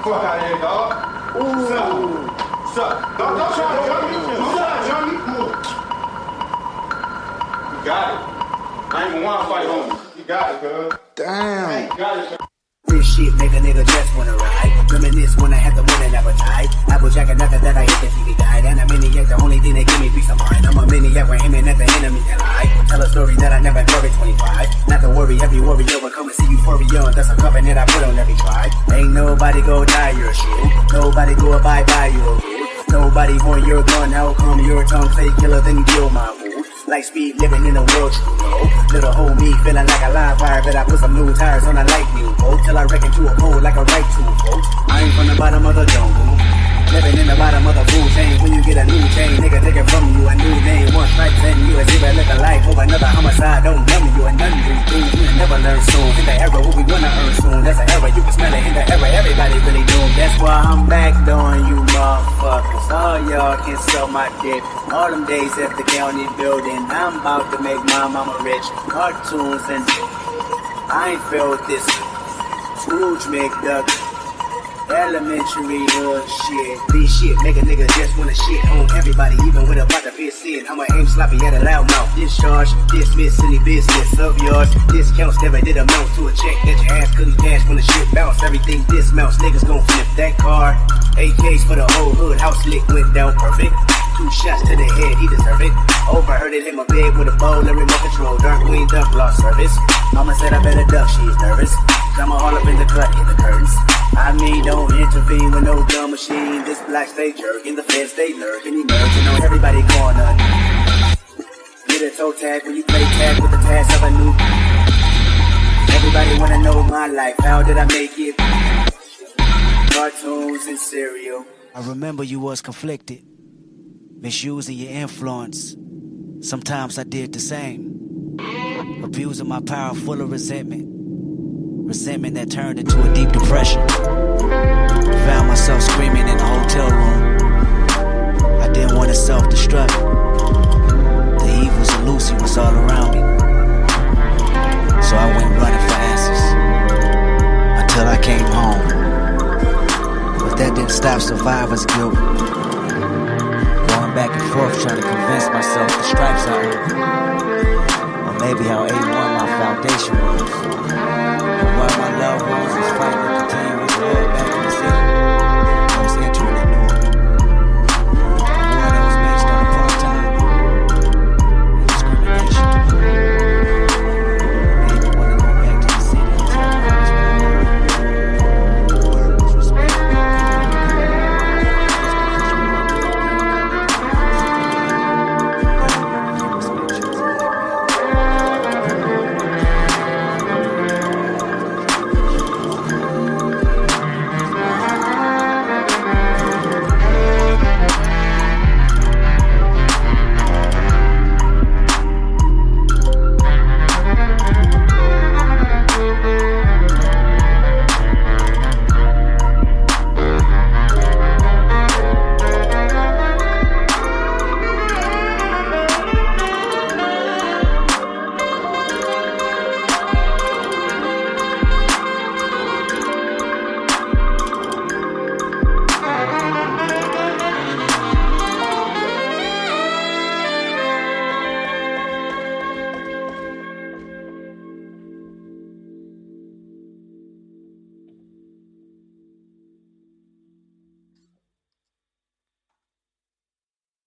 Fuck out of here, dog. Ooh. Suck. Don't try to jump me. Do that, jump me. You got it. I ain't even want to fight homies. You got it, cuz. Damn. You got it, cuz. This shit make a nigga just wanna ride. Reminisce when I had the winning appetite. Applejack and nothing that I hit the TV died. And a maniac, the only thing that give me peace of mind. I'm a maniac, we're aiming at the enemy and I tell a story that I never told at 25. Not to worry, every warrior will come and see euphoria. That's a covenant I put on every tribe. Ain't nobody go die your shit. Nobody go abide by your rule. Nobody want your gun. How come your tongue play killer then kill my food? Like speed living in the world, you know. Little old me feeling like a live fire, but I put some new tires on a lightning bolt till I wreck into a pole like a right tool, folks. I ain't from the bottom of the jungle, living in the bottom of the food chain. When you get a new chain, nigga take it from you, a new name. One strike, then you a zero, live a life over another homicide. Don't numb you, and none do things we never learn soon. In the era, what we gonna earn soon. That's an era, you can smell it in the era. Everybody really doomed. That's why I'm back on you motherfuckers. All y'all can sell my dick. All them days at the county building, I'm about to make my mama rich. Cartoons and I ain't felt this. Scrooge McDuck, elementary hood shit. This shit make a nigga just wanna shit on everybody, even with a pot of piss in. I'ma aim sloppy at a loud mouth. Discharge, dismiss any business of yours. Discounts never did amount to a check that your ass couldn't cash when the shit bounce. Everything dismounts, niggas gon' flip that car. AKs for the whole hood, house lick went down perfect. 2 shots to the head, he deserve it. Overheard it, hit my bed with a bowl and remote control. Dark Queen duck lost service. Mama said I better duck, she's nervous. I'ma all up in the cut, hit the curtains. I mean, don't intervene with no gun machine. This black stay jerking, the feds stay lurking. Emerging on everybody corner. Get a toe tag when you play tag with the task of a new. Everybody wanna know my life, how did I make it? Cartoons and cereal. I remember you was conflicted, misusing your influence. Sometimes I did the same, abusing my power full of resentment that turned into a deep depression. Found myself screaming in the hotel room. I didn't want to self-destruct. The evils of Lucy was all around me, so I went running for answers until I came home. But that didn't stop survivor's guilt. Going back and forth trying to convince myself the stripes I earned, or maybe how A1 my foundation was.